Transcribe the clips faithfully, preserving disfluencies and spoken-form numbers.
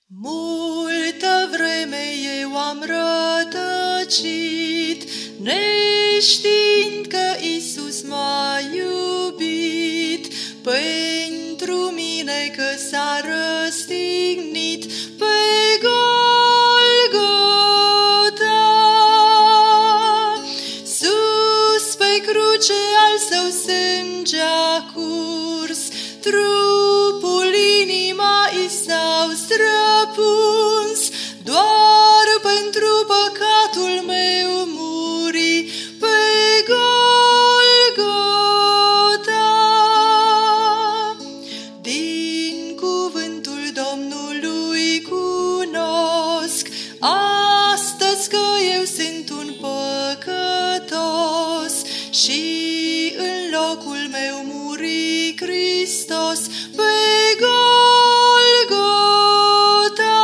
Multă vreme eu am rătăcit, neștiind că Iisus m-a iubit, pentru mine că s-a răstignit pe Golgota. Sus pe cruce al său sânge a curs, trupul, inima i s-au străpuns, doar pentru păcatul meu muri pe Golgota. Din cuvântul Domnului cunosc astăzi că eu sunt un păcătos și în locul meu muri Hristos pe Golgota.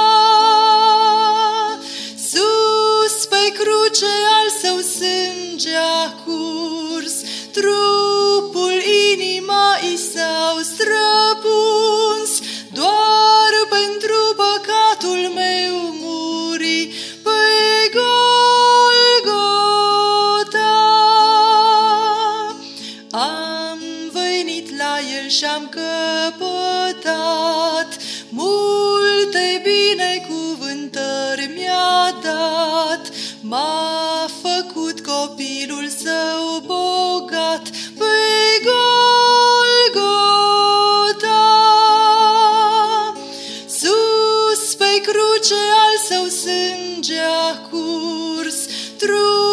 Sus pe cruce al său sânge a curs, trupul, inima i s-au străpuns, doar pentru păcatul meu muri pe Golgota. Am venit la el și-am căpătat multe binecuvântări mi-a dat, m-a făcut copilul său bogat pe Golgota. Sus pe cruce al său sânge a curs,